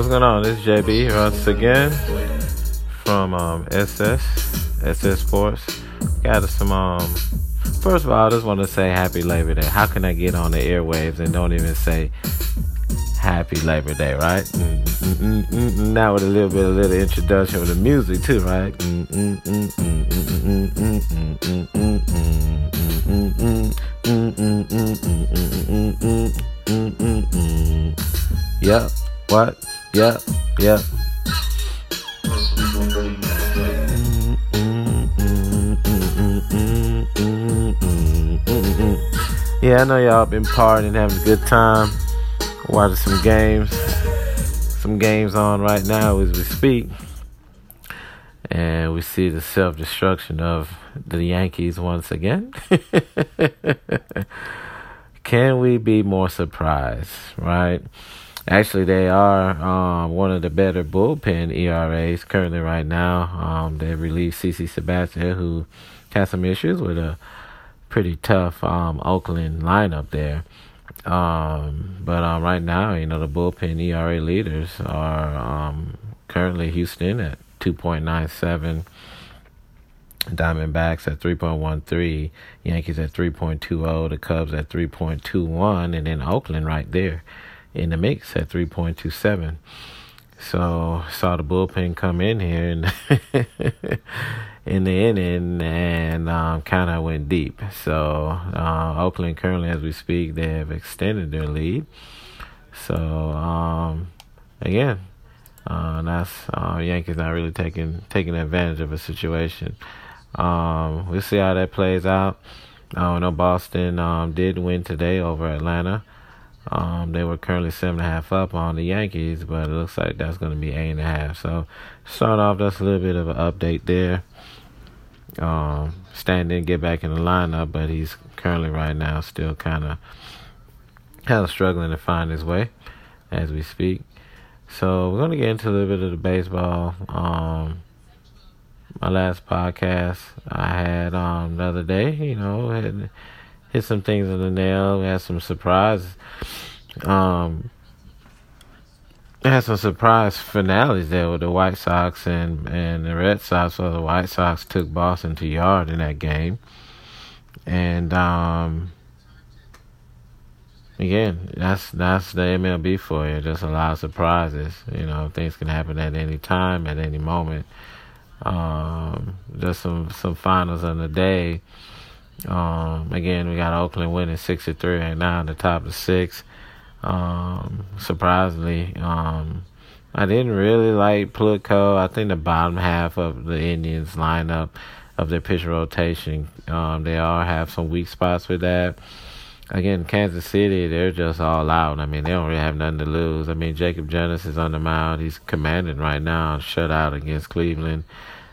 What's going on? This is JB once again from SS Sports. Got some First of all, I just want to say Happy Labor Day. How can I get on the airwaves and don't even say Happy Labor Day, right? Now with a little introduction with the music too, right? Yep. What? Yep. Yeah, I know y'all been partying, having a good time, watching some games on right now as we speak, and we see the self-destruction of the Yankees once again. Can we be more surprised, right? Actually, they are one of the better bullpen ERAs currently right now. They released CC Sabathia, who has some issues with a pretty tough Oakland lineup there. But right now, the bullpen ERA leaders are currently Houston at 2.97, Diamondbacks at 3.13, Yankees at 3.20, the Cubs at 3.21, and then Oakland right there in the mix at 3.27. So saw the bullpen come in here and in the inning and kind of went deep. So Oakland currently, as we speak, they have extended their lead. So again, that's Yankees not really taking advantage of a situation. We'll see how that plays out. I know Boston did win today over Atlanta. They were currently 7.5 up on the Yankees, but it looks like that's going to be 8.5. So, start off, that's a little bit of an update there. Stan didn't get back in the lineup, but he's currently right now still kind of struggling to find his way as we speak. So, we're going to get into a little bit of the baseball. My last podcast I had the other day, had hit some things on the nail. We had some surprises. Had some surprise finales there with the White Sox and the Red Sox. So the White Sox took Boston to yard in that game. And again, that's the MLB for you. Just a lot of surprises. Things can happen at any time, at any moment. Just some finals on the day. Again, we got Oakland winning 6-3 right now in the top of 6. Surprisingly, I didn't really like Plutko. I think the bottom half of the Indians lineup of their pitcher rotation, they all have some weak spots with that. Again, Kansas City, they're just all out. I mean, they don't really have nothing to lose. I mean, Jacob Jonas is on the mound. He's commanding right now, shutout against Cleveland.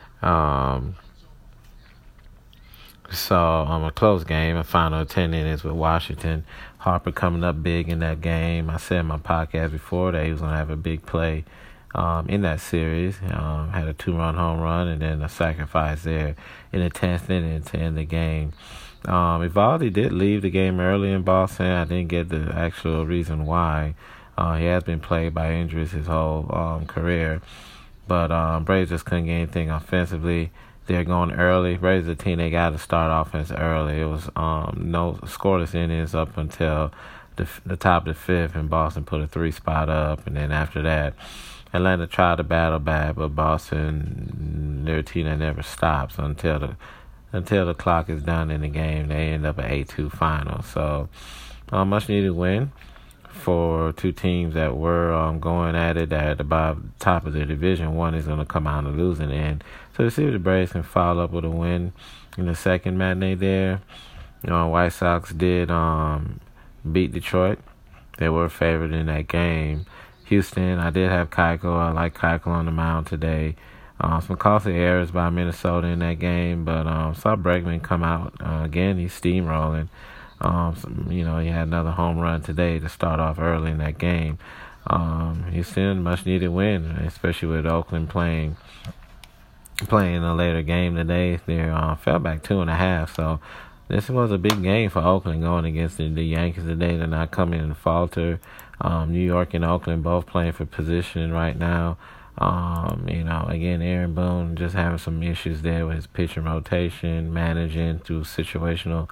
So, a close game, a final 10 innings with Washington. Harper coming up big in that game. I said in my podcast before that he was going to have a big play in that series. Had a 2-run home run and then a sacrifice there in the 10th inning to end the game. Eovaldi did leave the game early in Boston. I didn't get the actual reason why. He has been plagued by injuries his whole career. But Braves just couldn't get anything offensively. They're going early. Braves the team, they got to start offense early. It was no scoreless innings up until the top of the 5th, and Boston put a 3-spot up. And then after that, Atlanta tried to battle back, but Boston, their team that never stops until the clock is done in the game. They end up at 8-2 final. So much needed win for two teams that were going at it at the top of the division. One is going to come out on the losing end. So to see if the Braves can follow up with a win in the second matinee there. White Sox did beat Detroit. They were favored in that game. Houston, I did have Keuchel. I like Keuchel on the mound today. Some costly errors by Minnesota in that game, but saw Bregman come out again. He's steamrolling. He had another home run today to start off early in that game. Houston, much needed win, especially with Oakland playing a later game today. They fell back 2.5, so this was a big game for Oakland going against the Yankees today. They're not coming in to falter. New York and Oakland both playing for position right now. Again, Aaron Boone just having some issues there with his pitching rotation, managing through situational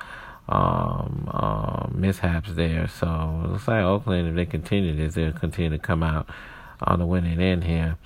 mishaps there. So it looks like Oakland, if they continue this, they'll continue to come out on the winning end here.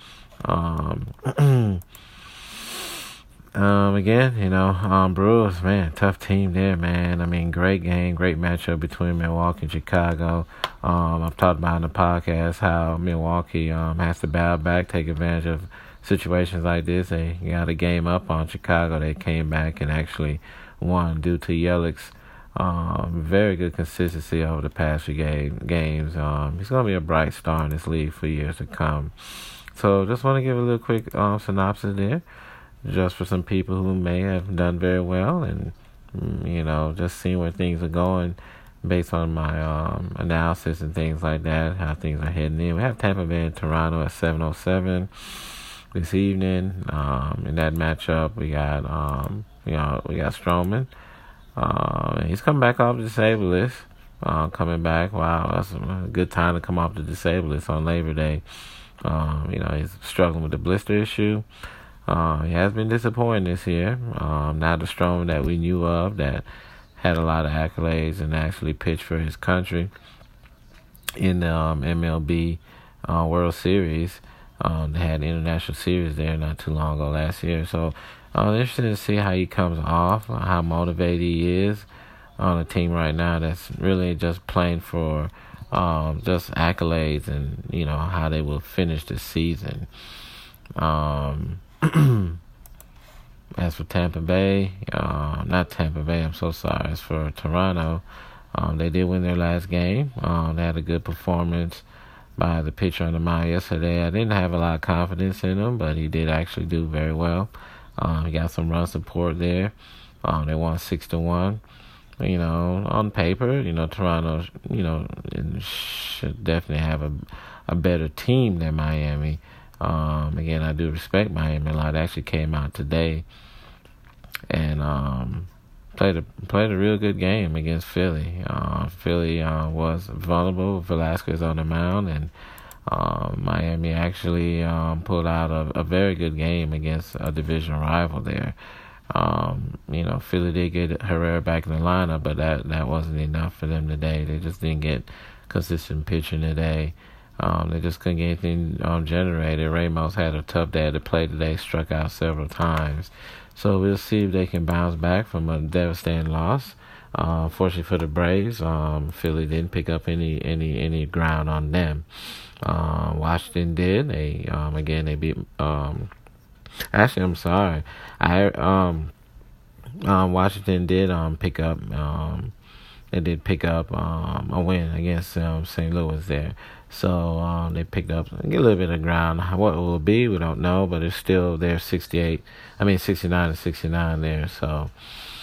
Brewers, man, tough team there, man. I mean, great game, great matchup between Milwaukee and Chicago. I've talked about in the podcast how Milwaukee has to battle back, take advantage of situations like this. They got a game up on Chicago. They came back and actually won due to Yelich's very good consistency over the past few games. He's going to be a bright star in this league for years to come. So just want to give a little quick synopsis there, just for some people who may have done very well and, just seeing where things are going based on my analysis and things like that, how things are heading in. We have Tampa Bay and Toronto at 7:07 this evening. In that matchup, we got Stroman. He's coming back off the disabled list. Coming back. Wow, that's a good time to come off the disabled list on Labor Day. He's struggling with the blister issue. He has been disappointing this year. Not the Stroman that we knew of, that had a lot of accolades and actually pitched for his country in the MLB World Series. They had the International Series there not too long ago last year. So interested to see how he comes off, how motivated he is on a team right now that's really just playing for just accolades and, how they will finish the season. As for Tampa Bay, not Tampa Bay, I'm so sorry. As for Toronto, they did win their last game. They had a good performance by the pitcher on the mound yesterday. I didn't have a lot of confidence in him, but he did actually do very well. He got some run support there. They won 6-1. On paper, Toronto, should definitely have a better team than Miami. Again, I do respect Miami a lot. They actually came out today and played a real good game against Philly. Philly was vulnerable with Velasquez on the mound, and Miami actually pulled out a very good game against a division rival there. Philly did get Herrera back in the lineup, but that wasn't enough for them today. They just didn't get consistent pitching today. They just couldn't get anything generated. Ramos had a tough day to play today, struck out several times. So we'll see if they can bounce back from a devastating loss. Fortunately for the Braves, Philly didn't pick up any ground on them. Washington did. They beat. Actually, I'm sorry. Washington did pick up. They did pick up a win against St. Louis there. So they picked up a little bit of ground. What it will be, we don't know, but it's still there 69-69 there. So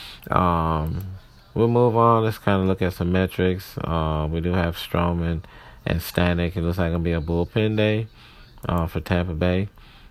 we'll move on. Let's kind of look at some metrics. We do have Stroman and Stanek. It looks like it'll be a bullpen day for Tampa Bay.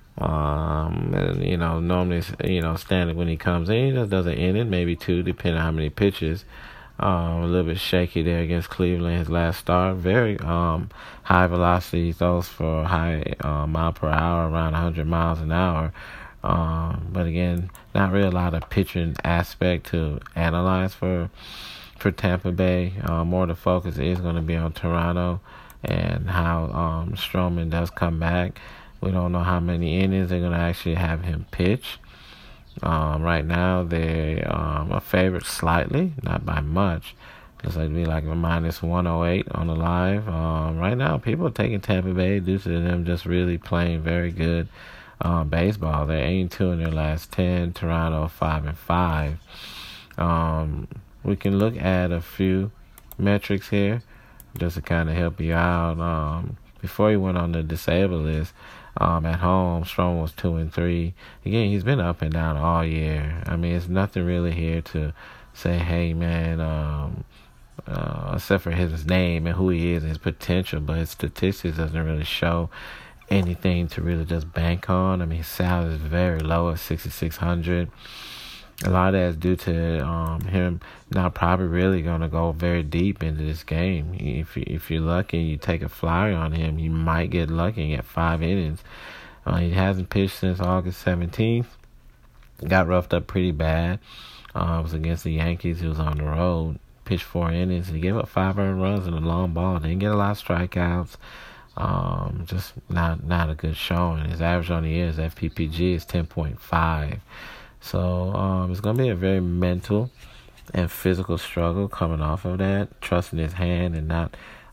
Normally, Stanek, when he comes in, he just does an inning, maybe two, depending on how many pitches. A little bit shaky there against Cleveland, his last start. Very high velocity throws for high mile per hour, around 100 miles an hour. But again, not really a lot of pitching aspect to analyze for Tampa Bay. More the focus is going to be on Toronto and how Stroman does come back. We don't know how many innings they're going to actually have him pitch. Right now, they are favored slightly, not by much. Looks like it'd be like a minus 108 on the live. Right now, people are taking Tampa Bay due to them just really playing very good baseball. They're 8-2 in their last 10. Toronto 5-5. We can look at a few metrics here just to kind of help you out. Before he went on the disabled list, at home, Stroman was 2-3. Again, he's been up and down all year. I mean, it's nothing really here to say, hey, man, except for his name and who he is and his potential, but his statistics doesn't really show anything to really just bank on. I mean, his salary is very low at $6,600. A lot of that is due to him not probably really going to go very deep into this game. If you're lucky and you take a flyer on him, you might get lucky and get 5 innings. He hasn't pitched since August 17th. Got roughed up pretty bad. It was against the Yankees. He was on the road. Pitched 4 innings. He gave up 5 earned runs and a long ball. Didn't get a lot of strikeouts. Just not a good showing. His average on the year, his FPPG is 10.5. So it's going to be a very mental and physical struggle coming off of that, trusting his hand and not,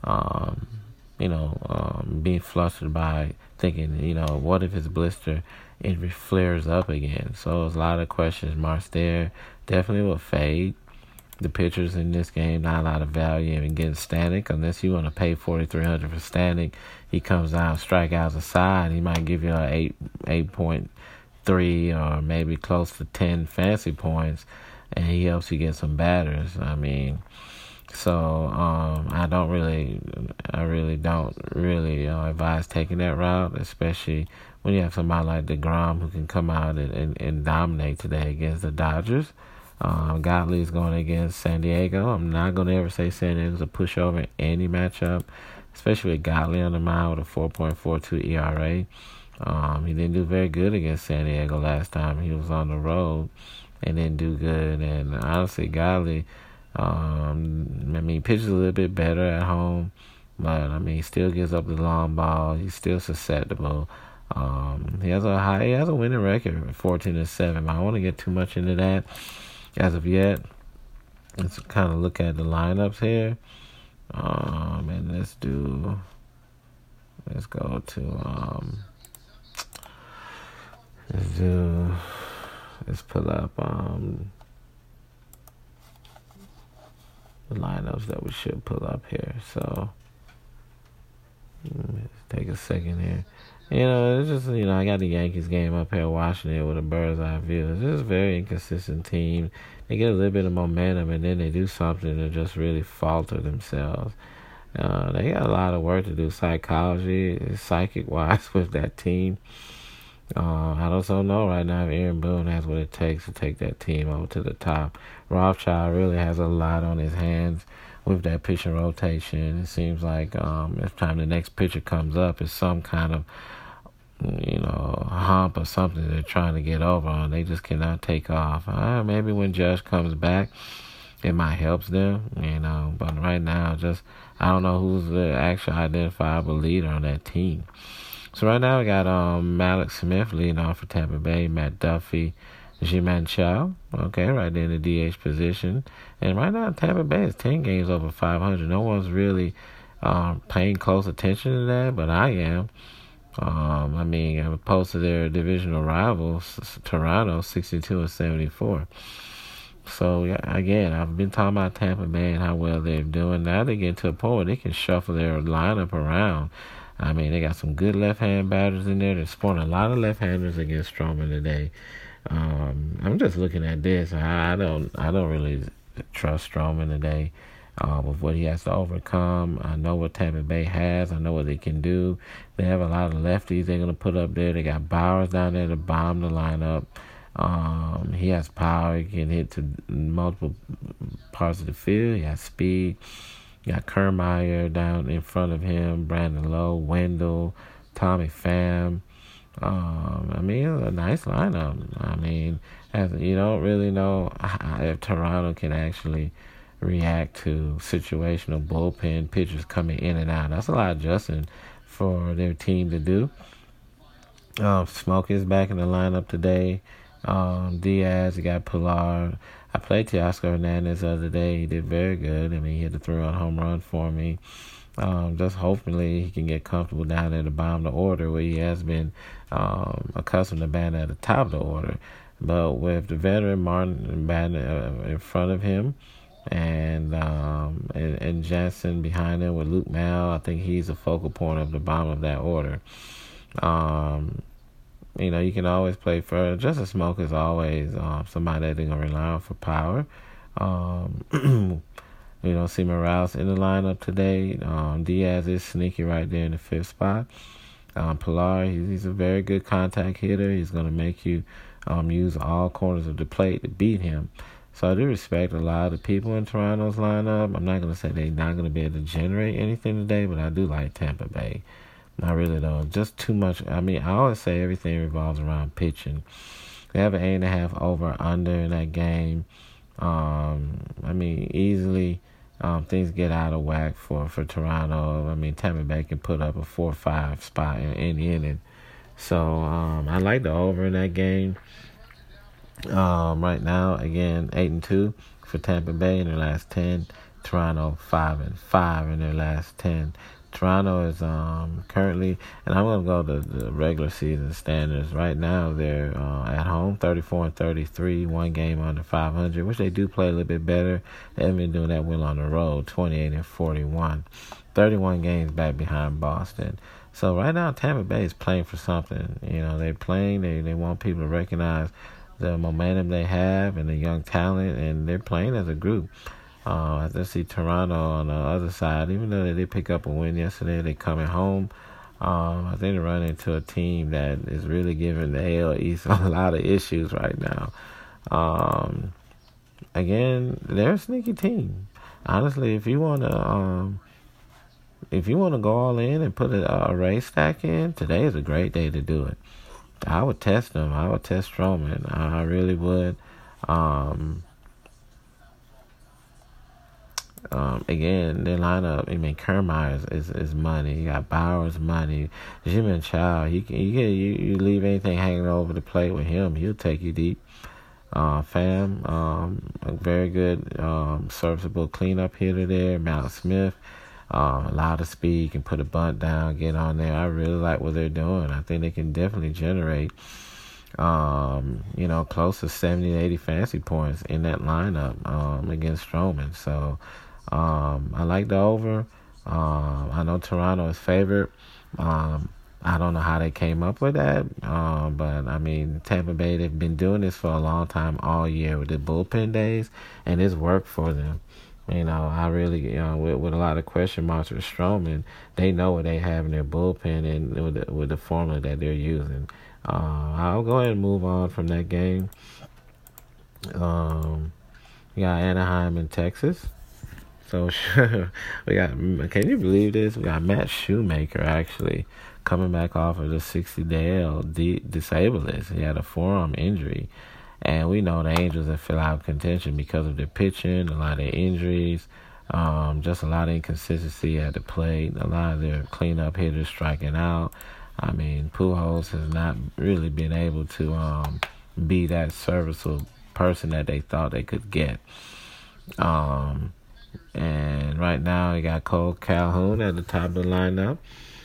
being flustered by thinking, what if his blister injury flares up again? So there's a lot of questions marks there. Definitely will fade. The pitchers in this game, not a lot of value in getting Stanek unless you want to pay $4,300 for Stanek. He comes down, strikeouts aside, he might give you a 8.3 or maybe close to 10 fantasy points, and he helps you get some batters. I really don't advise taking that route, especially when you have somebody like DeGrom who can come out and dominate today against the Dodgers. Godley's going against San Diego. I'm not going to ever say San Diego's a pushover in any matchup, especially with Godley on the mound with a 4.42 ERA. He didn't do very good against San Diego last time. He was on the road and didn't do good. And honestly, Godley, pitches a little bit better at home, but he still gives up the long ball. He's still susceptible. He has a winning record, 14-7. I don't want to get too much into that as of yet. Let's kind of look at the lineups here. And let's pull up the lineups that we should pull up here. So let's take a second here. It's just, I got the Yankees game up here watching it with a bird's eye view. It's just a very inconsistent team. They get a little bit of momentum and then they do something to just really falter themselves. They got a lot of work to do psychic-wise with that team. I also know right now if Aaron Boone has what it takes to take that team over to the top. Rothschild really has a lot on his hands with that pitching rotation. It seems like every time the next pitcher comes up, it's some kind of hump or something they're trying to get over on. They just cannot take off. Maybe when Josh comes back, it might help them, But right now, I don't know who's the actual identifiable leader on that team. So right now we got Malik Smith leading off for Tampa Bay, Matt Duffy, Ji-Man Chow, right there in the DH position. And right now Tampa Bay is 10 games over 500. No one's really paying close attention to that, but I am. Opposed to their divisional rivals, Toronto, 62-74. So, again, I've been talking about Tampa Bay and how well they're doing. Now they're getting to a point where they can shuffle their lineup around. They got some good left-hand batters in there. They're sporting a lot of left-handers against Stroman today. I'm just looking at this. I don't really trust Stroman today. With what he has to overcome. I know what Tampa Bay has. I know what they can do. They have a lot of lefties they're going to put up there. They got Bowers down there to bomb the lineup. He has power. He can hit to multiple parts of the field. He has speed. You got Kiermaier down in front of him, Brandon Lowe, Wendell, Tommy Pham. It's a nice lineup. You don't really know if Toronto can actually react to situational bullpen pitchers coming in and out. That's a lot of adjusting for their team to do. Smokey is back in the lineup today. Diaz, you got Pilar. I played Teoscar Hernandez the other day. He did very good. He hit the 3-run home run for me. Just hopefully he can get comfortable down there at the bottom of the order where he has been accustomed to batting at the top of the order. But with the veteran Martin batting in front of him, and Jansen behind him with Luke Mal, I think he's a focal point of the bottom of that order. You can always play for Justin Smoke is always somebody that they're gonna rely on for power. See Morales in the lineup today. Diaz is sneaky right there in the 5th spot. Pilar, he's a very good contact hitter. He's gonna make you use all corners of the plate to beat him. So I do respect a lot of the people in Toronto's lineup. I'm not going to say they're not going to be able to generate anything today, but I do like Tampa Bay. I really don't. Just too much. I mean, I always say everything revolves around pitching. They have an 8.5 over under in that game. I mean, easily things get out of whack for Toronto. I mean, Tampa Bay can put up a 4-5 spot in any inning. So I like the over in that game. Right now, again, 8-2 for Tampa Bay in their last 10. Toronto 5-5 in their last 10. Toronto is currently, and I'm gonna go to the regular season standards. Right now, they're at home 34-33, one game under 500, which they do play a little bit better. They haven't been doing that well on the road, 28-41, 31 games back behind Boston. So right now, Tampa Bay is playing for something. They're playing. They want people to recognize the momentum they have and the young talent, and they're playing as a group. I just see Toronto on the other side. Even though they did pick up a win yesterday, they're coming home. I think they're running into a team that is really giving the AL East a lot of issues right now. Again, they're a sneaky team. Honestly, if you want to go all in and put a race stack in, today is a great day to do it. I would test them. I would test Stroman. I really would. Again, their lineup, I mean, Kiermaier is money. You got Bauer's money. Ji-Man Chow, you leave anything hanging over the plate with him, he'll take you deep. Pham, a very good, serviceable cleanup hitter there. Mallex Smith, a lot of speed, can put a bunt down, get on there. I really like what they're doing. I think they can definitely generate, close to 70 to 80 fantasy points in that lineup, against Stroman. So, I like the over. I know Toronto is favored. I don't know how they came up with that. But I mean, Tampa Bay, they've been doing this for a long time, all year with the bullpen days, and it's worked for them. I really, with a lot of question marks with Stroman, they know what they have in their bullpen and with the formula that they're using. I'll go ahead and move on from that game. We got Anaheim in Texas. So we got, can you believe this? We got Matt Shoemaker actually coming back off of the 60-day disabled list. He had a forearm injury. And we know the Angels have fell out of contention because of their pitching, a lot of injuries, just a lot of inconsistency at the plate, a lot of their cleanup hitters striking out. I mean, Pujols has not really been able to be that serviceable person that they thought they could get. And right now, you got Cole Calhoun at the top of the lineup.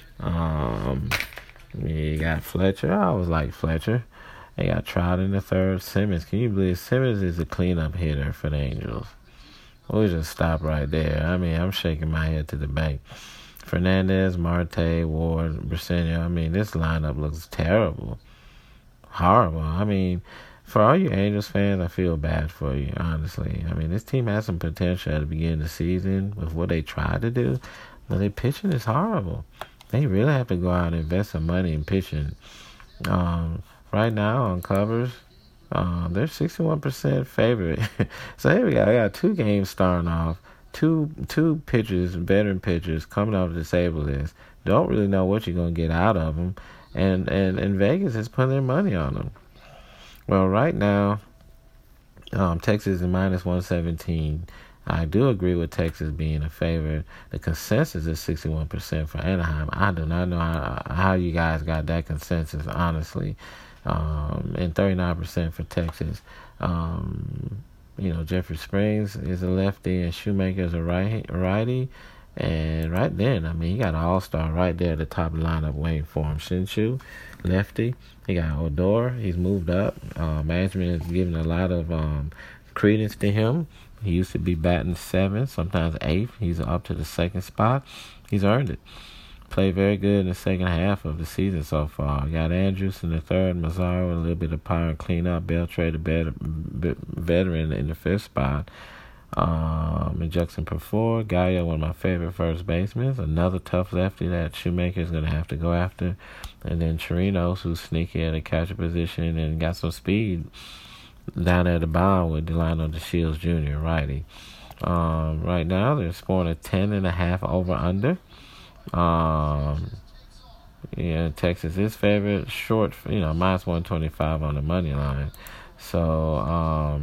You got Fletcher. I always like Fletcher. They got Trout in the third. Simmons. Can you believe Simmons is a cleanup hitter for the Angels? We'll just stop right there. I mean, I'm shaking my head to the bank. Fernandez, Marte, Ward, Briseño. I mean, this lineup looks terrible. Horrible. I mean, for all you Angels fans, I feel bad for you, honestly. I mean, this team had some potential at the beginning of the season with what they tried to do, but their pitching is horrible. They really have to go out and invest some money in pitching. Right now on covers, they're 61% favorite. So here we go. I got 2 games starting off. Two pitchers, veteran pitchers, coming off the disabled list. Don't really know what you're gonna get out of them, and Vegas is putting their money on them. Well, right now, Texas is minus 117. I do agree with Texas being a favorite. The consensus is 61% for Anaheim. I do not know how you guys got that consensus, honestly. And 39% for Texas. Jeffrey Springs is a lefty and Shoemaker is a righty. And right then, I mean, you got an all-star right there at the top of the lineup waiting for him. Shinshu, lefty. He got Odor. He's moved up. Management is giving a lot of credence to him. He used to be batting 7th, sometimes 8th. He's up to the 2nd spot. He's earned it. Played very good in the second half of the season so far. Got Andrews in the 3rd, Mazzaro, a little bit of power and cleanup. Beltre, the veteran, in the 5th spot. And Jackson Perfor, Gallo, one of my favorite first basemen. Another tough lefty that Shoemaker is going to have to go after. And then Chirinos, who's sneaky at a catcher position and got some speed down at the bottom with Delino DeShields Jr., righty. Right now, they're scoring a 10.5 over-under. Texas is favorite, short, minus 125 on the money line. So,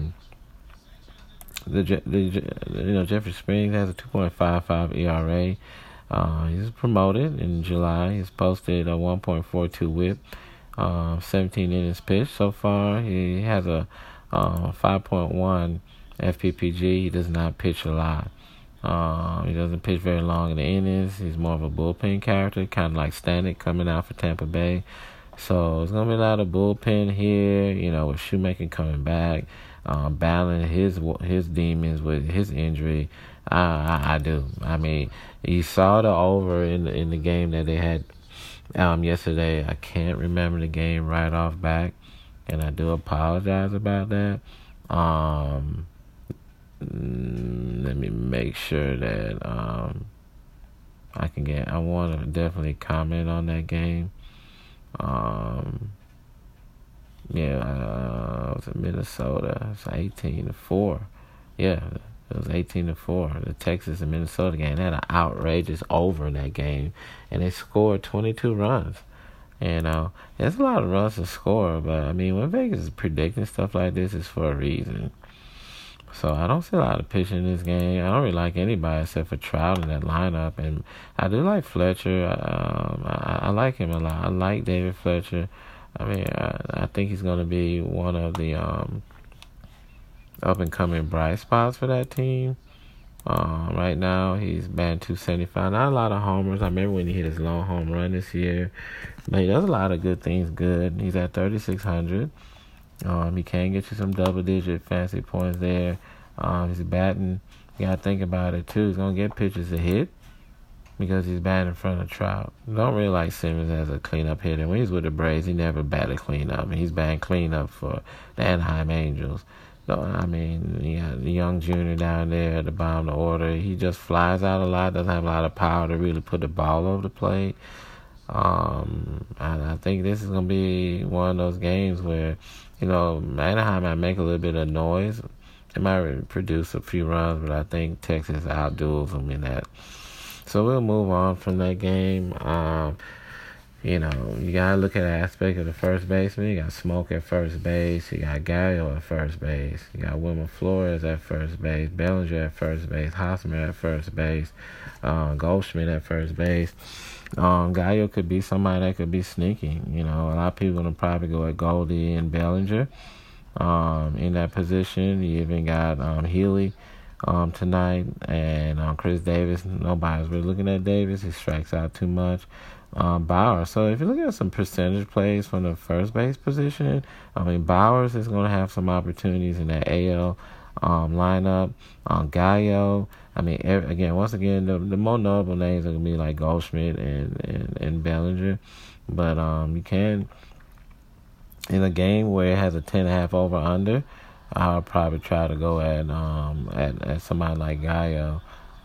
Jeffrey Springs has a 2.55 ERA. He's promoted in July. He's posted a 1.42 WHIP, 17 innings pitched so far. He has a 5.1 FPPG. He does not pitch a lot. He doesn't pitch very long in the innings. He's more of a bullpen character, kind of like Stanek coming out for Tampa Bay. So it's going to be a lot of bullpen here, with Shoemaker coming back, battling his demons with his injury. I do. I mean, you saw the over in the game that they had yesterday. I can't remember the game right off back, and I do apologize about that. Let me make sure that I want to definitely comment on that game. It was in Minnesota. It's 18-4. Yeah, it was 18-4. The Texas and Minnesota game. They had an outrageous over in that game, and they scored 22 runs. There's a lot of runs to score, but I mean, when Vegas is predicting stuff like this, it's for a reason. So I don't see a lot of pitching in this game. I don't really like anybody except for Trout in that lineup, and I do like Fletcher. I like him a lot. I like David Fletcher. I mean, I think he's going to be one of the up-and-coming bright spots for that team. Right now, he's batting .275. Not a lot of homers. I remember when he hit his long home run this year. But he does a lot of good things good. He's at 3,600. He can get you some double-digit fancy points there. He's batting. You got to think about it, too. He's going to get pitches to hit because he's batting in front of Trout. Don't really like Simmons as a cleanup hitter. When he's with the Braves, he never batted cleanup. And he's batting cleanup for the Anaheim Angels. So, I mean, you got the young junior down there at the bottom of the order. He just flies out a lot, doesn't have a lot of power to really put the ball over the plate. I think this is going to be one of those games where, Anaheim might make a little bit of noise. They might produce a few runs, but I think Texas outduels them in that. So we'll move on from that game. You got to look at the aspect of the first baseman. You got Smoke at first base. You got Gallo at first base. You got Wilmer Flores at first base. Bellinger at first base. Hosmer at first base. Goldschmidt at first base. Gallo could be somebody that could be sneaky. A lot of people are going to probably go at Goldie and Bellinger in that position. You even got Healy tonight, and Chris Davis. Nobody's really looking at Davis. He strikes out too much. Bauer. So if you look at some percentage plays from the first base position, Bowers is going to have some opportunities in that AL lineup. Gallo. Once again, the more notable names are going to be like Goldschmidt and Bellinger. But you can, in a game where it has a 10.5 over under, I'll probably try to go at somebody like Gallo.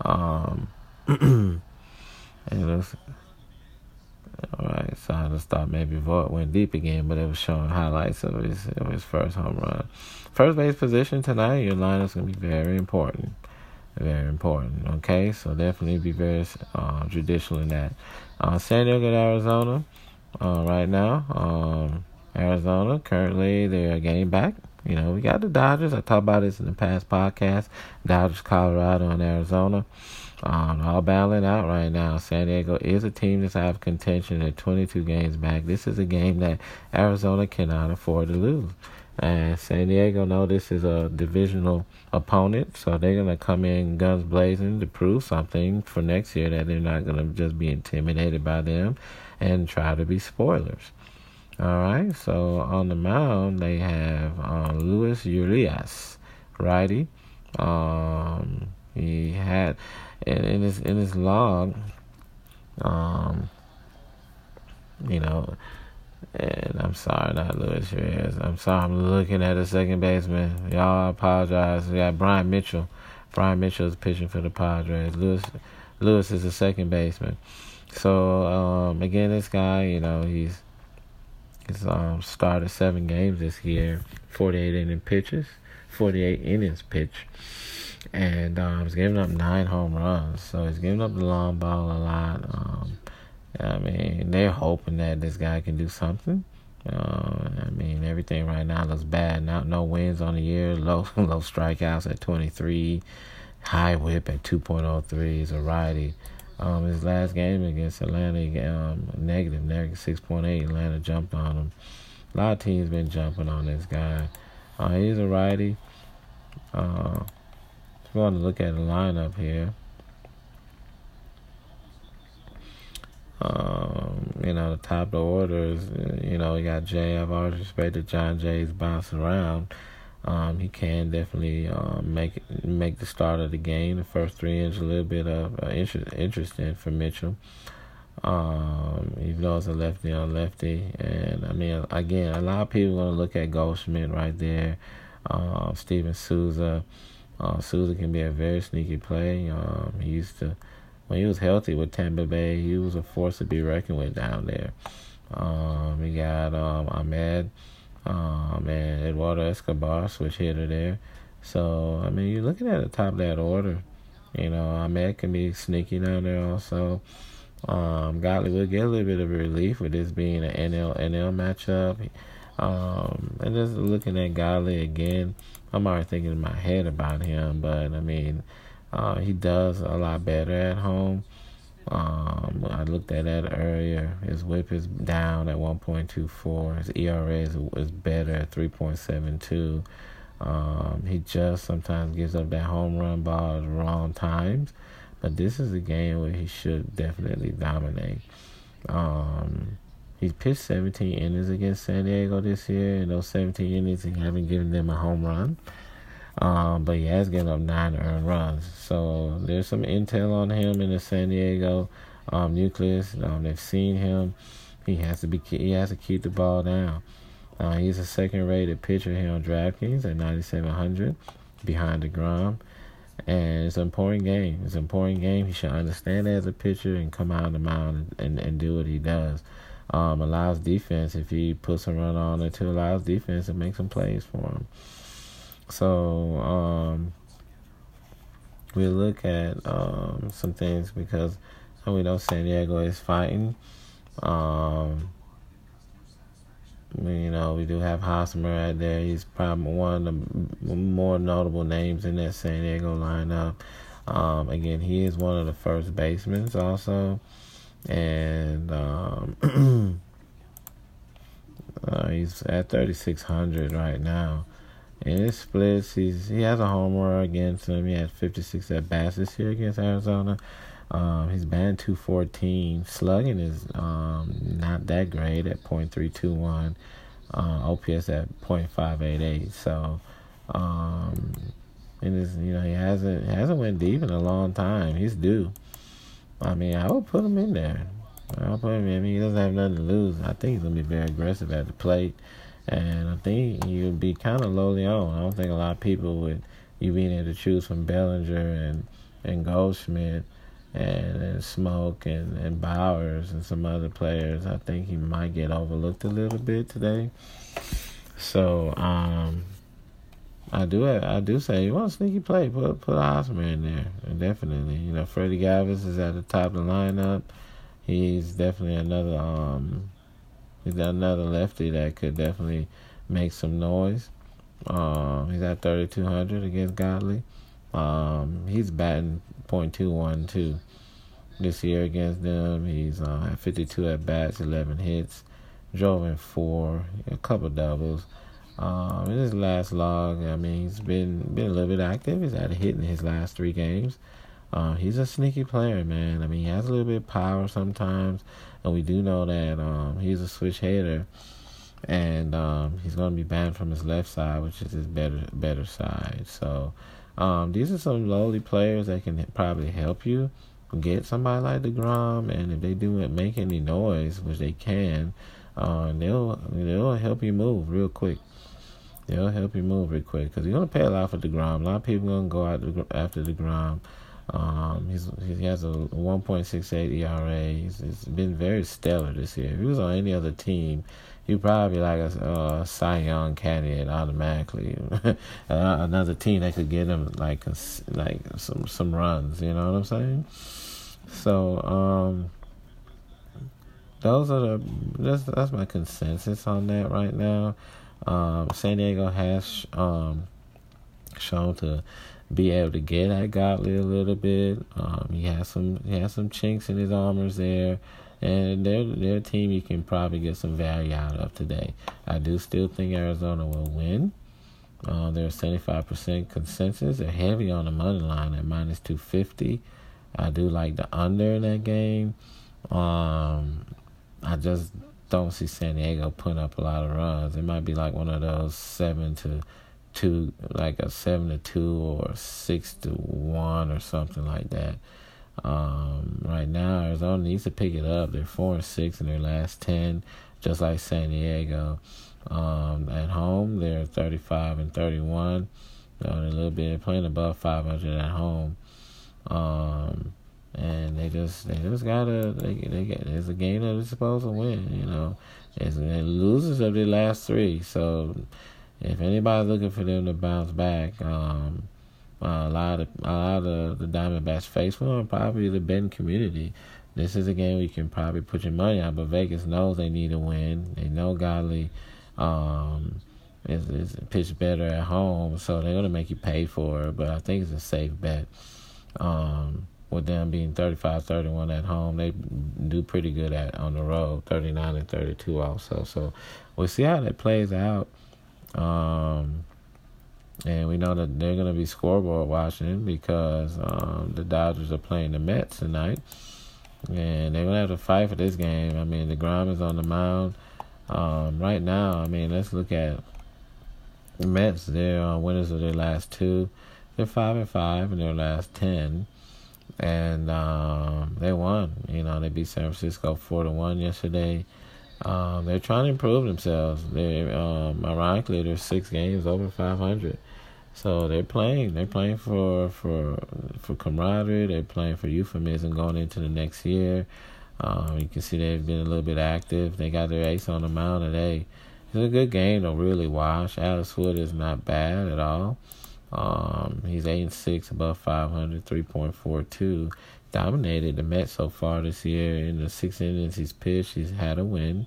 Alright, so I just thought maybe Vogt went deep again, but it was showing highlights of his first home run. First base position tonight, your line is going to be very important. Very important, okay? So definitely be very judicial in that. San Diego at Arizona right now. Arizona, currently, they're a game back. We got the Dodgers. I talked about this in the past podcast. Dodgers, Colorado, and Arizona. All battling out right now. San Diego is a team that's out of contention at 22 games back. This is a game that Arizona cannot afford to lose. And San Diego know this is a divisional opponent, so they're going to come in guns blazing to prove something for next year, that they're not going to just be intimidated by them and try to be spoilers. All right, so on the mound, they have Luis Urias, righty. He had... in his log, and I'm sorry, not Luis Urias. I'm sorry, I'm looking at the second baseman. Y'all, I apologize. We got Brian Mitchell Brian Mitchell is pitching for the Padres. Lewis is the second baseman. So again, this guy, he's started 7 games this year, 48 innings pitched, and he's giving up 9 home runs. So he's giving up the long ball a lot. They're hoping that this guy can do something. Everything right now looks bad. No wins on the year, low strikeouts at 23, high whip at 2.03. He's a righty. His last game against Atlanta, negative 6.8. Atlanta jumped on him. A lot of teams been jumping on this guy. He's a righty. If you want to look at the lineup here, the top of the order is, you got Jay. I've always respected John Jay's bounce around. He can definitely make the start of the game. The first 3 innings a little bit of interesting for Mitchell. Even though it's a lefty on lefty, and again, a lot of people are gonna look at Goldschmidt right there. Steven Souza. Souza can be a very sneaky play. When he was healthy with Tampa Bay, he was a force to be reckoned with down there. We got Ahmed and Eduardo Escobar, switch hitter there. So, you're looking at the top of that order. Ahmed can be sneaky down there also. Godley will get a little bit of relief with this being an NL matchup. And just looking at Godley again, I'm already thinking in my head about him, but he does a lot better at home. I looked at that earlier. His whip is down at 1.24. His ERA is better at 3.72. He just sometimes gives up that home run ball at the wrong times. But this is a game where he should definitely dominate. He's pitched 17 innings against San Diego this year. In those 17 innings, he haven't given them a home run. But he has given up 9 earned runs. So there's some intel on him in the San Diego nucleus. They've seen him. He has to keep the ball down. He's a second-rated pitcher here on DraftKings at 9,700 behind DeGrom. And it's an important game. He should understand it as a pitcher and come out on the mound and do what he does. Allows defense, if he puts a run on it, allows defense to make some plays for him. So we'll look at some things because we know San Diego is fighting. We do have Hosmer right there. He's probably one of the more notable names in that San Diego lineup. Again, he is one of the first basemen also. And he's at 3,600 right now. In his splits, he has a homer against him. He had 56 at-bats this year against Arizona. He's batting .214. Slugging is not that great at .321. OPS at .588. So, he hasn't went deep in a long time. He's due. I would put him in there. I'll put him in. He doesn't have nothing to lose. I think he's gonna be very aggressive at the plate, and I think he would be kind of lowly on. I don't think a lot of people would. You being able to choose from Bellinger and Goldschmidt and Smoke and Bowers and some other players. I think he might get overlooked a little bit today. So I do say you want a sneaky play, put Hosmer in there, definitely. Freddie Galvis is at the top of the lineup. He's definitely another lefty that could definitely make some noise. He's at 3,200 against Godley. He's batting .212 this year against them. He's at 52 at bats, 11 hits, drove in 4, a couple doubles. In his last log, he's been a little bit active. He's had a hit in his last 3 games. He's a sneaky player, man. He has a little bit of power sometimes, and we do know that he's a switch hitter, and he's going to be banned from his left side, which is his better side. So these are some lowly players that can probably help you get somebody like DeGrom, and if they do make any noise, which they can, they'll help you move real quick. It'll help you move real quick because you're gonna pay a lot for DeGrom. A lot of people gonna go out after DeGrom. He has a 1.68 ERA. He's been very stellar this year. If he was on any other team, he'd probably be like a Cy Young candidate automatically. Another team that could get him like some runs. You know what I'm saying? So that's my consensus on that right now. San Diego has shown to be able to get at Godley a little bit. He has some chinks in his armors there, and they're a team you can probably get some value out of today. I do still think Arizona will win. They're 75% consensus. They're heavy on the money line at minus 250. I do like the under in that game. I just don't see San Diego putting up a lot of runs. It might be like one of those 7-2, like a 7-2 or 6-1 or something like that. Right now, Arizona needs to pick it up. They're 4-6 in their last 10, just like San Diego. At home, they're 35-31. They're a little bit playing above 500 at home. And they just gotta there's a game that they're supposed to win, you know. It's the losers of their last 3. So if anybody's looking for them to bounce back, a lot of the Diamondbacks face will probably the betting community. This is a game where you can probably put your money on, but Vegas knows they need a win. They know Godley is pitched better at home, so they're gonna make you pay for it. But I think it's a safe bet. With them being 35-31 at home, they do pretty good on the road, 39-32 also. So we'll see how that plays out. And we know that they're going to be scoreboard watching because the Dodgers are playing the Mets tonight. And they're going to have to fight for this game. I mean, DeGrom is on the mound. Right now, I mean, let's look at the Mets. They're winners of their last 2. They're 5-5 in their last 10. And they won. You know, they beat San Francisco 4-1 yesterday. They're trying to improve themselves. They ironically, they're 6 games over 500. So they're playing. They're playing for camaraderie. They're playing for euphemism going into the next year. You can see they've been a little bit active. They got their ace on the mound today. It's a good game to really watch. Alex Wood is not bad at all. He's 8-6 above 500, 3.42. Dominated the Mets so far this year. In the 6 innings he's pitched, he's had a win.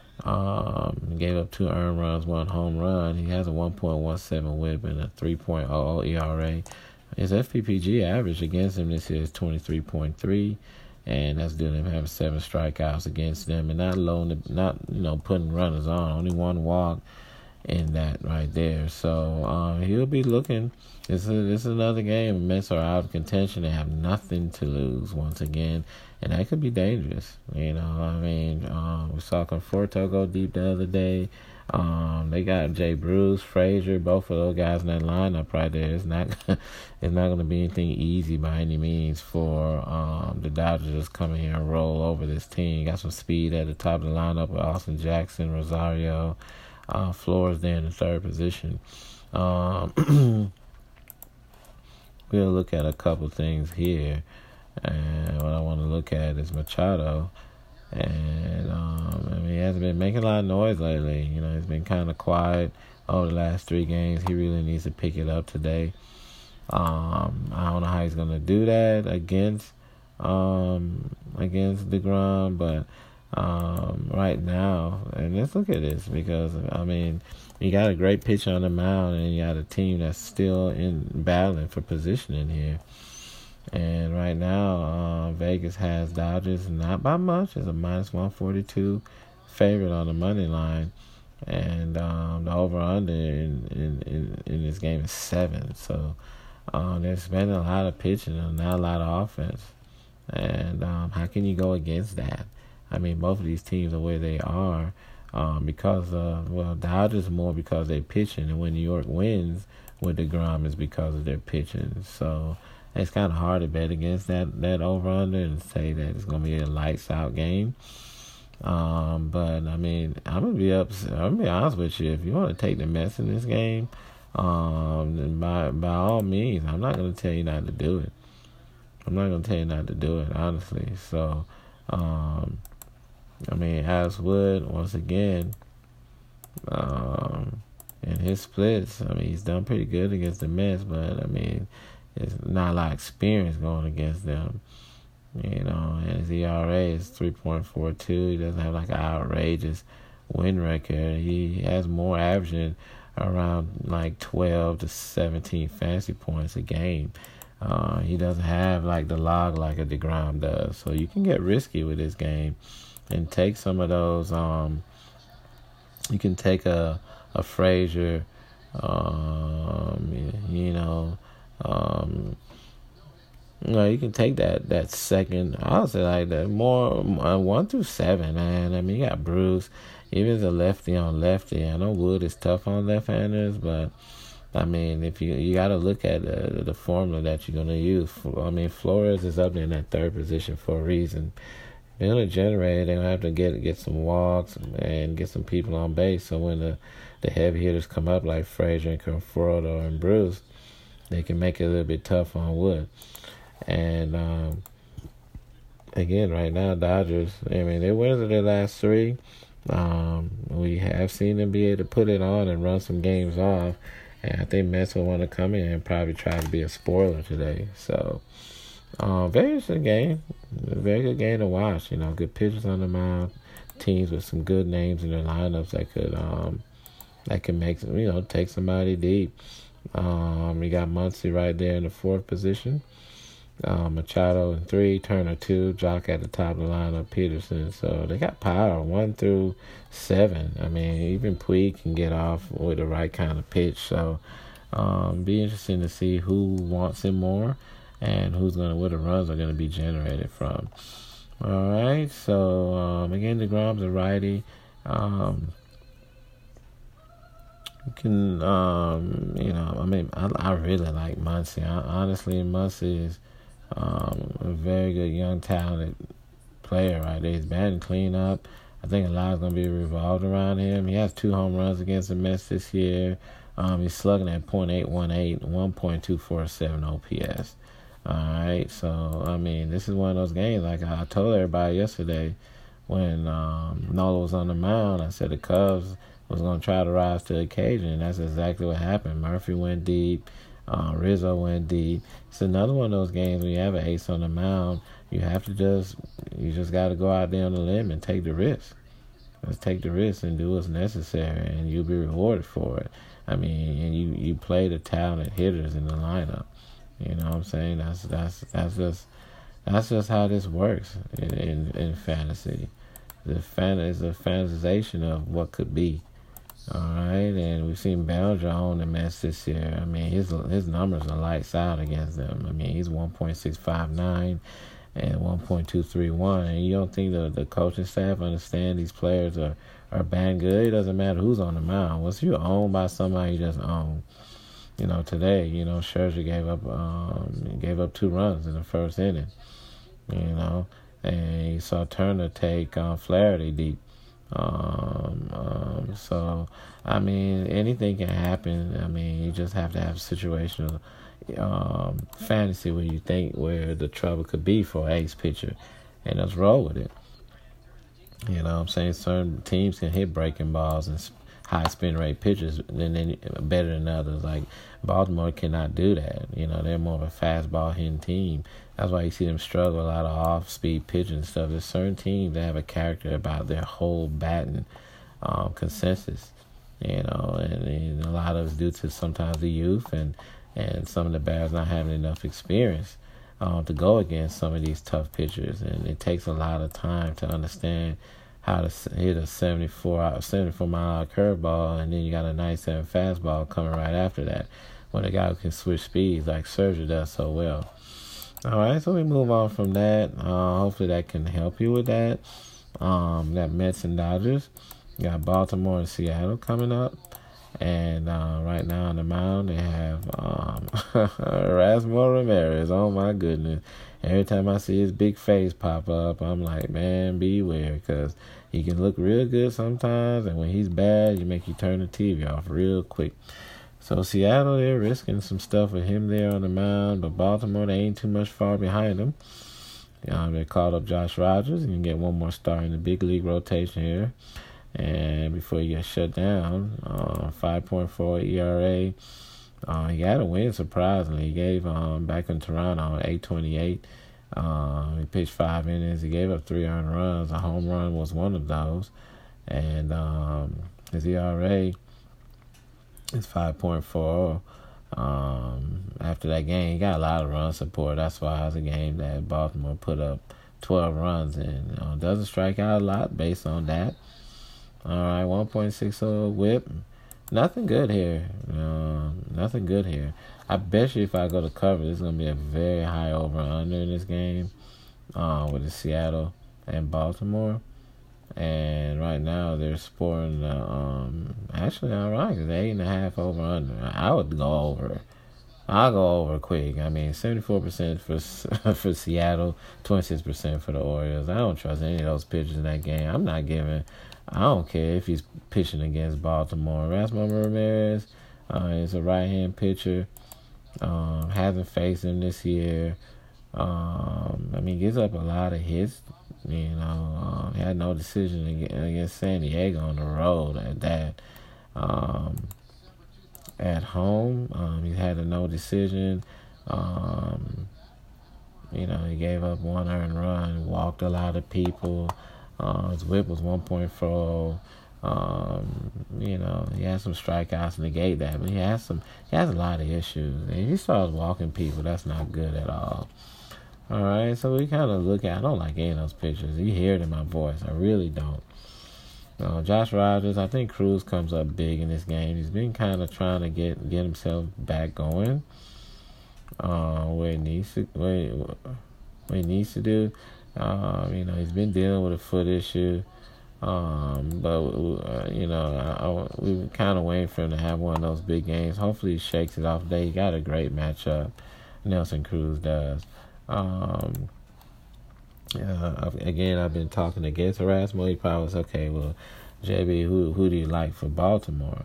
Gave up 2 earned runs, 1 home run. He has a 1.17 whip and a 3.00 ERA. His FPPG average against him this year is 23.3, and that's due to him having 7 strikeouts against them and not putting runners on. Only 1 walk in that right there. So he'll be looking. This is another game. The Mets are out of contention. They have nothing to lose once again, and that could be dangerous. You know, I mean, we saw Conforto go deep the other day. They got Jay Bruce, Frazier, both of those guys in that lineup right there. It's not going to be anything easy by any means for the Dodgers just come in here and roll over this team. Got some speed at the top of the lineup with Austin Jackson, Rosario, Flores there in the 3rd position. We'll look at a couple things here. And what I want to look at is Machado. And, he hasn't been making a lot of noise lately. You know, he's been kind of quiet over the last 3 games. He really needs to pick it up today. I don't know how he's going to do that against DeGrom, but right now, and let's look at this because, I mean, you got a great pitcher on the mound and you got a team that's still in battling for positioning here. And right now, Vegas has Dodgers not by much. It's a minus 142 favorite on the money line. And the over-under in this game is 7. So they're spending a lot of pitching and not a lot of offense. And how can you go against that? I mean, both of these teams are where they are because, Dodgers more because they're pitching. And when New York wins with DeGrom is because of their pitching. So it's kind of hard to bet against that over-under and say that it's going to be a lights-out game. But I mean, I'm gonna be upset. I'm gonna be honest with you. If you want to take the Mets in this game, then by all means, I'm not gonna tell you not to do it. I'm not gonna tell you not to do it, honestly. So, I mean, Alex Wood once again, in his splits. I mean, he's done pretty good against the Mets, but I mean, it's not a lot of experience going against them. You know, and his ERA is 3.42. He doesn't have like an outrageous win record. He has more averaging around like 12 to 17 fantasy points a game. He doesn't have like the log like a DeGrom does. So you can get risky with this game and take some of those. You can take a Frazier, you can take that second. I would say like that more 1 through 7, man. I mean, you got Bruce, even as a lefty on lefty. I know Wood is tough on left-handers, but I mean, if you got to look at the formula that you're gonna use. I mean, Flores is up there in that third position for a reason. They're gonna generate. They're gonna have to get some walks and get some people on base. So when the heavy hitters come up like Frazier and Conforto and Bruce, they can make it a little bit tough on Wood. And again, right now, Dodgers, I mean, they're winners of their last 3. We have seen them be able to put it on and run some games off. And I think Mets will want to come in and probably try to be a spoiler today. So, very interesting game. Very good game to watch. You know, good pitchers on the mound. Teams with some good names in their lineups that can make, take somebody deep. You got Muncy right there in the 4th position. Machado in 3, Turner 2, Jock at the top of the lineup, Peterson. So they got power 1 through 7. I mean, even Puig can get off with the right kind of pitch. So be interesting to see who wants it more and where the runs are gonna be generated from. All right. So again, DeGrom's a righty. You can I really like Muncy. Honestly, Muncy is a very good young talented player right there. He's batting clean up. I think a lot is going to be revolved around him. He has 2 home runs against the Mets this year. He's slugging at .818, 1.247 OPS. All right, so I mean, this is one of those games. Like I told everybody yesterday when Nola was on the mound, I said the Cubs was going to try to rise to the occasion, and that's exactly what happened. Murphy went deep. Rizzo went deep. It's another one of those games when you have an ace on the mound, you just got to go out there on the limb and take the risk. Let's take the risk and do what's necessary, and you'll be rewarded for it. I mean, and you play the talented hitters in the lineup. You know what I'm saying? That's just how this works in fantasy. The is a fantasization of what could be. All right, and we've seen Bellinger on the Mets this year. I mean, his numbers are lights out against them. I mean, he's 1.659 and 1.231. And you don't think the coaching staff understand these players are bang good? It doesn't matter who's on the mound. Once you're owned by somebody, you just own. Today, Scherzer gave up 2 runs in the first inning. And you saw Turner take Flaherty deep. So I mean, anything can happen. I mean, you just have to have situational fantasy where you think where the trouble could be for an ace pitcher, and just roll with it. You know what I'm saying? Certain teams can hit breaking balls and high spin rate pitchers better than others. Like Baltimore cannot do that. They're more of a fastball hitting team. That's why you see them struggle a lot of off-speed pitching and stuff. There's certain teams that have a character about their whole batting consensus, and a lot of it's due to sometimes the youth and some of the batters not having enough experience to go against some of these tough pitchers, and it takes a lot of time to understand how to hit a 74-mile-an-hour curveball, and then you got a 97 fastball coming right after that when a guy who can switch speeds like Scherzer does so well. All right, so we move on from that. Hopefully that can help you with that. That Mets and Dodgers. You got Baltimore and Seattle coming up. And right now on the mound, they have Erasmo Ramirez. Oh, my goodness. Every time I see his big face pop up, I'm like, man, beware, because he can look real good sometimes, and when he's bad, you make you turn the TV off real quick. So Seattle, they're risking some stuff with him there on the mound, but Baltimore, they ain't too much far behind them. They called up Josh Rogers. You can get one more start in the big league rotation here. And before he gets shut down, 5.4 ERA. He got a win, surprisingly. He gave, back in Toronto, 8.28. He pitched 5 innings. He gave up 3 earned runs. A home run was one of those. And his ERA is 5.4. After that game, he got a lot of run support. That's why it's a game that Baltimore put up 12 runs and doesn't strike out a lot based on that. All right, 1.60 whip. Nothing good here. Nothing good here. I bet you if I go to cover, there's going to be a very high over-under in this game with the Seattle and Baltimore. And right now they're sporting actually all right. It's 8.5 over-under. I would go over. I'll go over quick. I mean, 74% for Seattle, 26% for the Orioles. I don't trust any of those pitchers in that game. I don't care if he's pitching against Baltimore. Erasmo Ramirez is a right-hand pitcher. Hasn't faced him this year. Gives up a lot of hits. Had no decision against San Diego on the road at that. At home, he had a no decision. He gave up 1 earned run, walked a lot of people. His whip was 1.4. He had some strikeouts to negate that, but he has a lot of issues. And if he starts walking people, that's not good at all. All right, so we kind of look at. I don't like any of those pitchers. You hear it in my voice. I really don't. Josh Rogers, I think Cruz comes up big in this game. He's been kind of trying to get himself back going. Where he needs to do. He's been dealing with a foot issue. But we were kind of waiting for him to have one of those big games. Hopefully he shakes it off today. He got a great matchup. Nelson Cruz does. Again, I've been talking against Erasmo. He probably was okay. Well, JB, who do you like for Baltimore?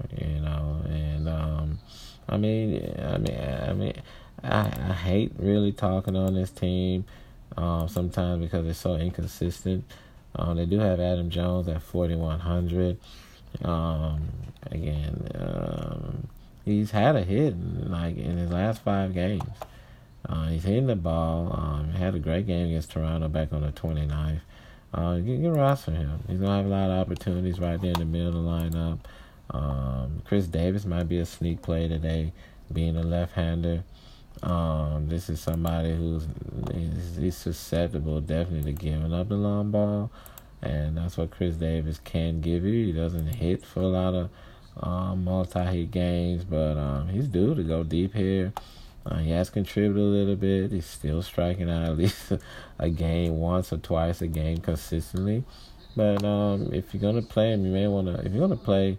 I hate really talking on this team sometimes because they're so inconsistent. They do have Adam Jones at 4,100. He's had a hit in his last 5 games. He's hitting the ball. Had a great game against Toronto back on the 29th. You can roster him. He's going to have a lot of opportunities right there in the middle of the lineup. Chris Davis might be a sneak play today, being a left-hander. This is somebody he's susceptible definitely to giving up the long ball. And that's what Chris Davis can give you. He doesn't hit for a lot of multi-hit games, but he's due to go deep here. He has contributed a little bit. He's still striking out at least a game once or twice a game consistently. But if you're going to play him, you may want to... If you're going to play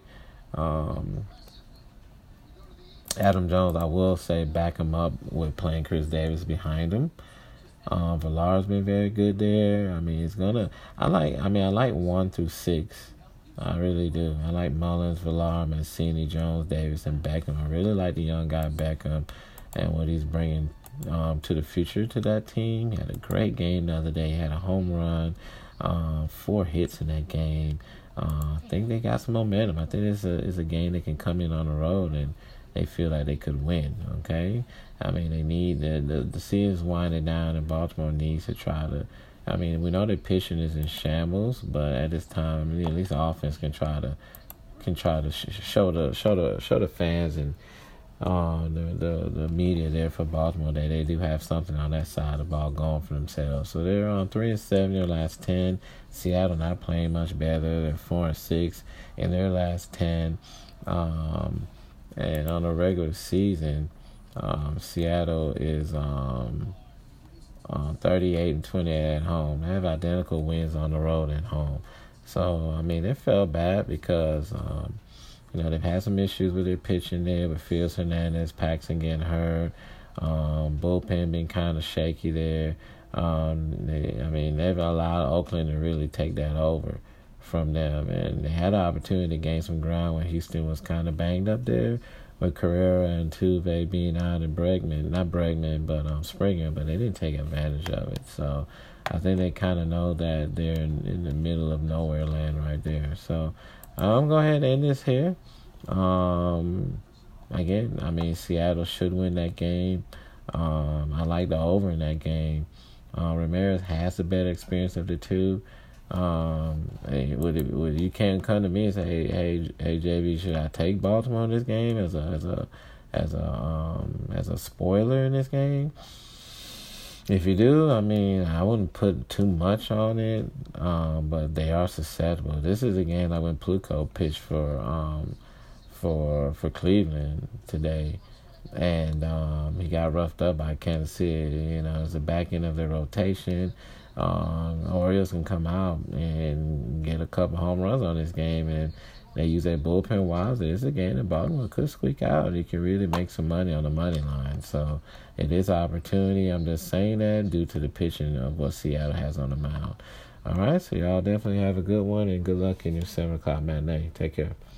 Adam Jones, I will say back him up with playing Chris Davis behind him. Villar's been very good there. I like 1 through 6. I really do. I like Mullins, Villar, Mancini, Jones, Davis, and Beckham. I really like the young guy Beckham and what he's bringing to the future to that team. He had a great game the other day. He had a home run, 4 hits in that game. I think they got some momentum. I think it's a game they can come in on the road and they feel like they could win, okay? They need the season's winding down and Baltimore needs to try to... we know their pitching is in shambles, but at this time, at least the offense can try to show the fans and the media there for Baltimore that they do have something on that side of the ball going for themselves. So they're on 3-7 in their last 10. Seattle not playing much better. They're 4-6 in their last 10. And on a regular season, Seattle is 38-28 at home. They have identical wins on the road and home. So they felt bad because they've had some issues with their pitching there, with Fields Hernandez, Paxton getting hurt, bullpen being kind of shaky there. They've allowed Oakland to really take that over from them, and they had an opportunity to gain some ground when Houston was kind of banged up there, with Carrera and Tuve being out, and Springer, but they didn't take advantage of it. So I think they kind of know that they're in the middle of nowhere land right there. So I'm going to go ahead and end this here. Seattle should win that game. I like the over in that game. Ramirez has the better experience of the two. You can't come to me and say, hey, JB, should I take Baltimore in this game as a spoiler in this game? If you do, I wouldn't put too much on it, but they are susceptible. This is a game like when Pluko pitched for Cleveland today, and he got roughed up by Kansas City. It's the back end of their rotation. Orioles can come out and get a couple home runs on this game, and they use their bullpen wisely. It's a game that Baltimore could squeak out. You can really make some money on the money line. So it is an opportunity. I'm just saying that due to the pitching of what Seattle has on the mound. All right, so y'all definitely have a good one, and good luck in your 7 o'clock matinee. Take care.